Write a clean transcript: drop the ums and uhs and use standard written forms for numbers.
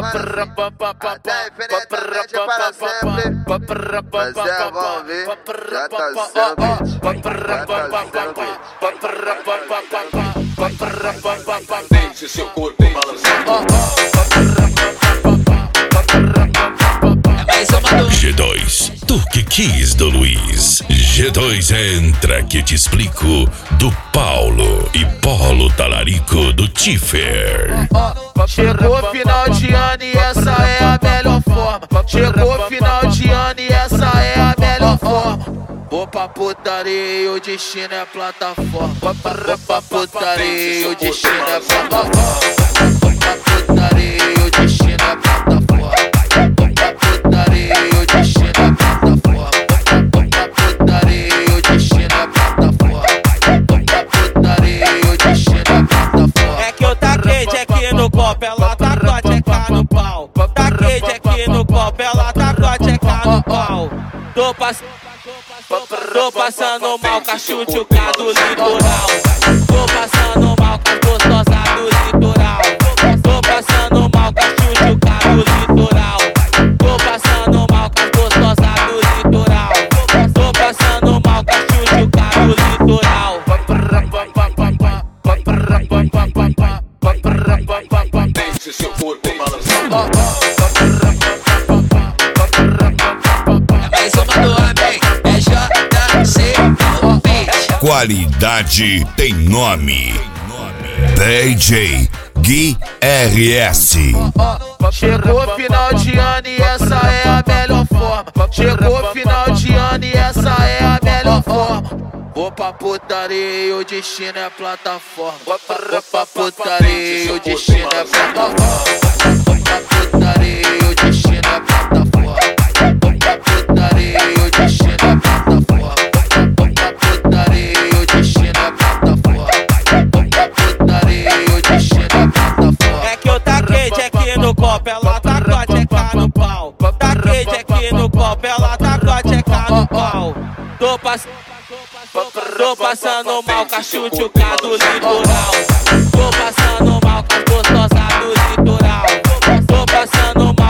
até infinitamente para sempre. Mas é, vamos ver, já tá sendo beat, já tá sendo beat. Deixe seu corpo balançando. G2, tu que quis do Luiz. G2 entra que te explico do Paulo e Polo Talarico do Tiffer. Chegou final de ano e essa é a melhor forma. Chegou final de ano e essa é a melhor forma. Vou pra putaria e o destino é plataforma. Vou pra putaria e o destino é plataforma. Vou pra putaria e o destino é plataforma. Vou pra putaria e o destino é plataforma. Vou pra putaria e o destino é plataforma. Vou pra putaria e o destino é plataforma. É que eu taquei Jack no copo, ela tacou a tcheca no pau. Taquei Jack no copo, ela tacou a tcheca no pau. Tô passando mal com a chuchuca do litoral. Tô passando mal com a gostosa do litoral. Tô passando mal com a chuchuca do litoral. Tô passando mal com a gostosa do litoral. Tô passando mal com a chuchuca do litoral. Deixe seu corpo balançando. Mais uma do homem, é JC no beat. Qualidade tem nome. DJ Gui RS. Chegou final de ano e essa é a melhor forma. Chegou final de ano e essa é a melhor forma. Vou pra putaria e o destino é plataforma. Vou pra putaria e o destino é plataforma. Vou pra putaria e o destino é plataforma. Vou pra putaria e o destino é plataforma. Vou pra putaria e o destino é plataforma. Vou pra putaria e o destino é plataforma. É que eu taquei Jack no copo, ela tacou a tcheca no pau. Taquei Jack no copo, ela tacou a tcheca no pau. Tô passando mal com a chuchuca do litoral. Tô passando mal com a gostosa do litoral. Tô passando mal